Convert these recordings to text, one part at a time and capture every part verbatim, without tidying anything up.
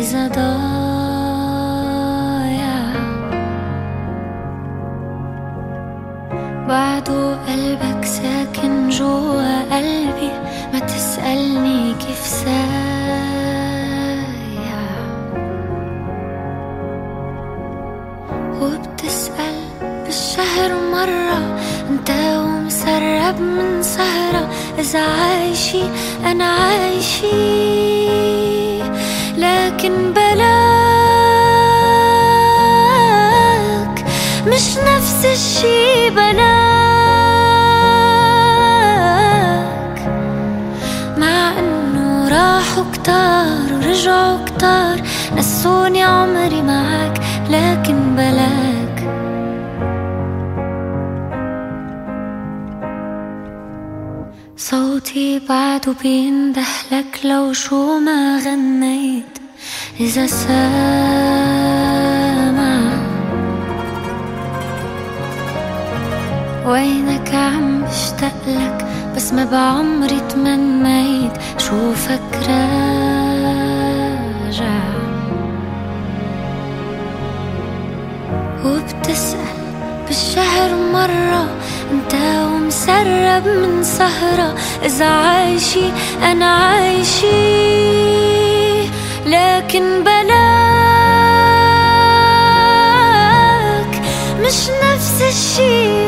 إذا ضايع بعده قلبك ساكن جوا قلبي، ما تسألني كيف سايع، وبتسأل بالشهر مرة انت ومسرب من سهرة إذا عايشي أنا عايشي، لكن بلاك مش نفس الشي. بلاك مع انه راحوا كتار ورجعوا كتار نسوني عمري معاك، لكن بلاك صوتي بعده بيندهلك لو شو ما غنيت. إذا سامع وينك عم بشتاقلك، بس ما بعمري تمنيت شوفك راجع، وبتسأل بالشهر مرة انت ومسرب من سهرة إذا عايشي أنا عايشي، لكن بلاك مش نفس الشي.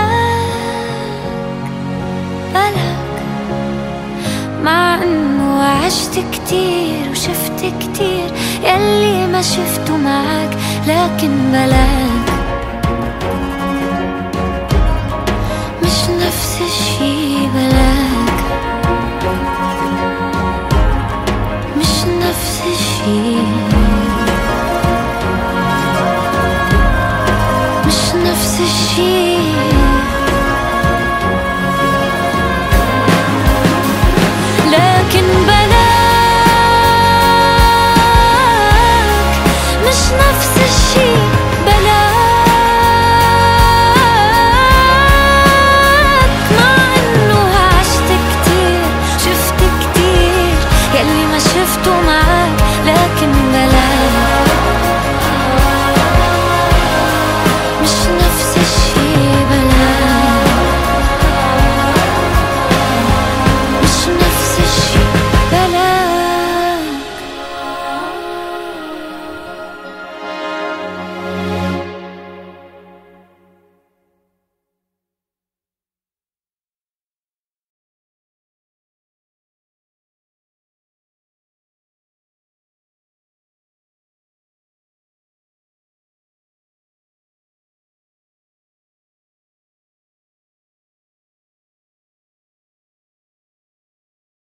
بلاك بلاك مع انه عشت كتير وشفت كتير يلي ما شفته معاك، لكن بلاك مش نفس الشي. بلاك مش نفس الشي، مش نفس الشي. لكن بلاك مش نفس الشي. بلاك مع انه عشت كتير شفت كتير يلي ما شفته معاك، لكن بلاك